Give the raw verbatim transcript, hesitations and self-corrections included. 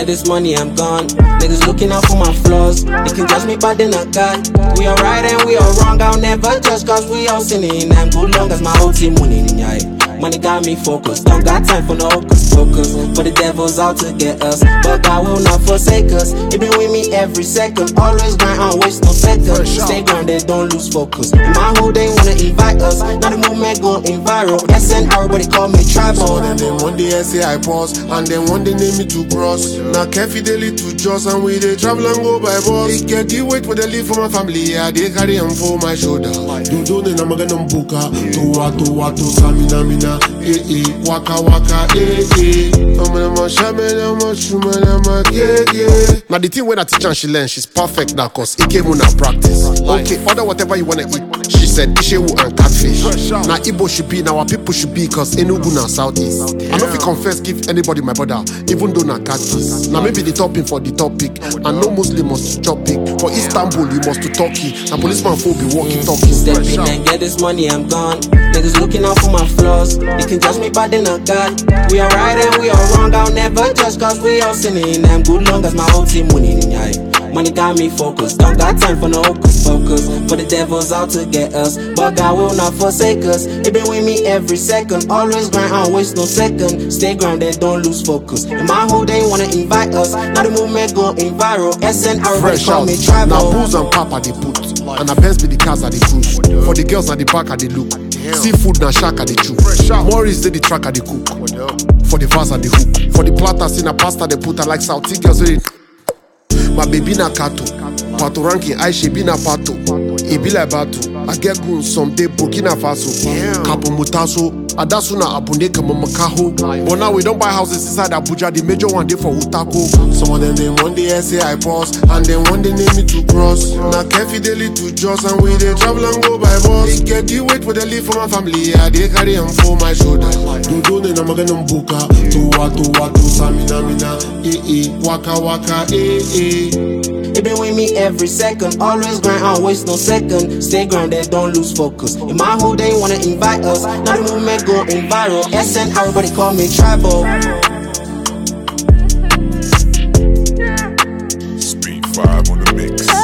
get this money, I'm gone. Niggas looking out for my flaws. They can judge me, but they not God. We are right and we are wrong. I'll never judge, cause we all sinning. I'm good long as my whole team winning, yeah. Money got me focused, don't got time for no hocus pocus. For the devil's out to get us, but God will not forsake us. He been with me every second, always grind on, waste no second. Stay grounded, don't lose focus. In my hood they wanna invite us, now the movement going viral. S N R, everybody call me tribal. And then one day I say I pause, and then one day name me to cross. Now carefully daily to just and we they travel and go by bus. They get the weight with the leave for my family, yeah, they carry them for my shoulder. Do do ne na magana mbuka, to to to samina mina. Eh eh, waka waka, eh eh. Now the thing when I teach and she learn, she's perfect now, cause it came on her practice. Okay, order whatever you wanna eat. She said Ishewu and catfish. Now Igbo should be, now our people should be, cause Enugu now Southeast. I know if you confess, give anybody my brother, even though na catfish. Now maybe the topping for the topic, and no Muslim must chop it. For Istanbul, you must to Turkey. Now policeman folk be walking talking. Step in and get this money, I'm gone. Niggas looking out for my flaws. They can judge me, but they not God. We are right and we are wrong. I'll never judge, cause we all sinning. I'm good long as my whole team winning, yeah. Money got me focused, don't got time for no hocus pocus. For the devil's out to get us, but God will not forsake us. He been with me every second, always grind on, waste no second. Stay grounded, don't lose focus. In my hood they wanna invite us, now the movement going viral. S N R, everybody call me tribal. Now booze and papa they put, and the Benz be the cars at the cruise. For the girls at the back at the look, seafood na shack at the chew. Morris they the track at the cook. For the vase at the hook, for the platters in a pasta they put, I like South girls with it. My baby na kato, pato ranking, I she be na pato. It be like bato, I get goon someday Burkina Faso. Kapo mutaso, adasu na abune kama makaho. But now we don't buy houses inside Abuja, the major one day for Utako. Some of them, then one day I say I pause, and then one day name me to cross. Now carefully daily to just and we they travel and go by bus. They get the weight for the leave for my family, yeah, they carry them for my shoulder. Do do ne na magana mbuka, to wa to wa to samina mina, eh eh, waka waka, eh eh. He been with me every second, always grind on, waste no second. Stay grounded, don't lose focus. In my hood they wanna invite us, now the movement going viral. S N R, everybody call me tribal. Speed five on the mix.